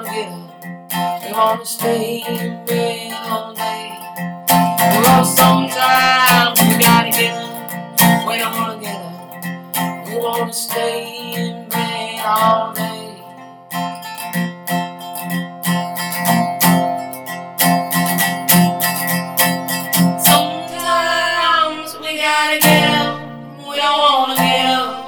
get up. We wanna stay in bed all day. Well, sometimes we gotta get up. We don't wanna get up. We wanna stay in bed all day. Sometimes we gotta get up. We don't wanna get up.